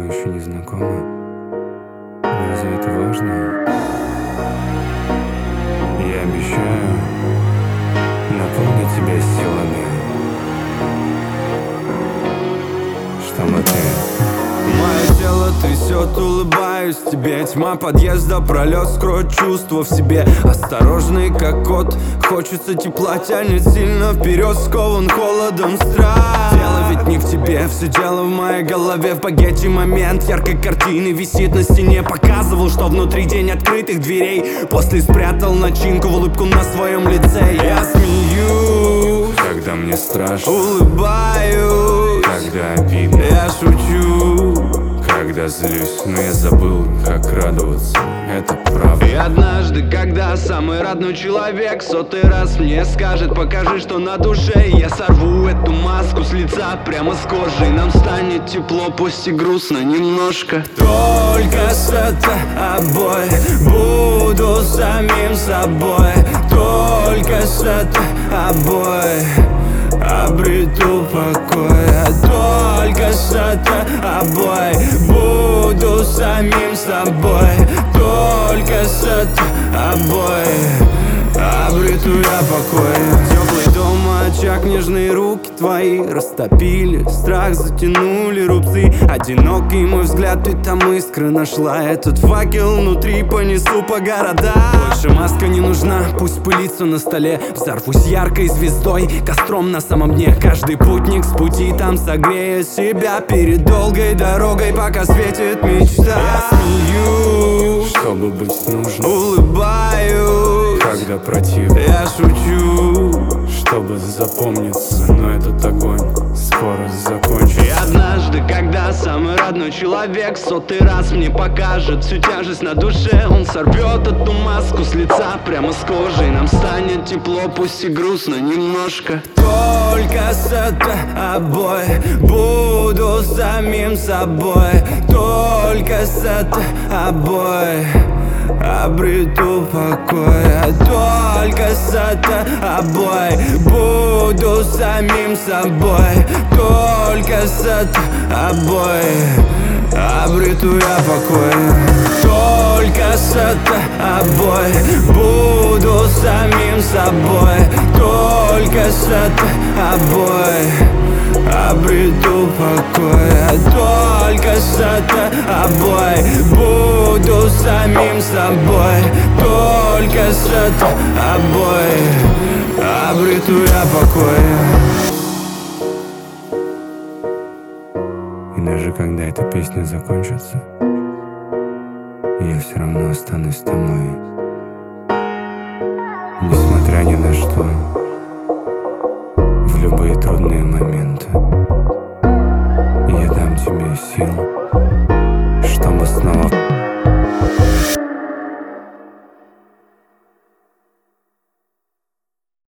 еще не знакомы. Разве это важно? Я обещаю наполнить тебя силами, что мы Мое тело трясет, улыбаюсь тебе. Тьма подъезда, пролет, скроет чувства в себе. Осторожный, как кот, хочется тепла, тянет сильно вперед, скован холодом страх. Дело ведь не в тебе, все дело в моей голове. В багете момент яркой картины висит на стене. Показывал, что внутри день открытых дверей. После спрятал начинку в улыбку на своем лице. Я смеюсь, когда мне страшно, улыбаюсь, когда обидно, я шучу, когда злюсь, но я забыл, как радоваться. Это правда. И однажды, когда самый родной человек сотый раз мне скажет: покажи, что на душе, я сорву эту маску с лица прямо с кожи. Нам станет тепло, пусть и грустно немножко. Только с тобой буду самим собой. Только с тобой обрету покой. Только с тобой буду самим собой. Только с тобой обрету я покой. Теплый дом, очаг, нежные руки твои растопили страх, затянули рубцы. Одинокий мой взгляд, ты там искры нашла. Этот факел внутри понесу по городам. Больше маска не нужна, пусть пылится на столе. Взорвусь яркой звездой, костром на самом дне. Каждый путник с пути там согреет себя перед долгой дорогой, пока светит мечта. Я смеюсь, чтобы быть нужным, улыбаюсь, когда противно, я шучу, чтобы запомниться. Но этот огонь скоро закончится. И однажды, когда самый родной человек сотый раз мне покажет всю тяжесть на душе, он сорвет эту маску с лица прямо с кожей. Нам станет тепло, пусть и грустно немножко. Только с тобой буду самим собой. Только с тобой обрету покой. Только с тобой буду самим собой. Только с тобой обрету я покой. Только с тобой буду самим собой. Только с тобой обрету покой. Только с тобой буду самим собой. Только с тобой обрету я покой. И даже когда эта песня закончится, я все равно останусь с тобой. Несмотря ни на что, в любые трудные моменты я дам тебе сил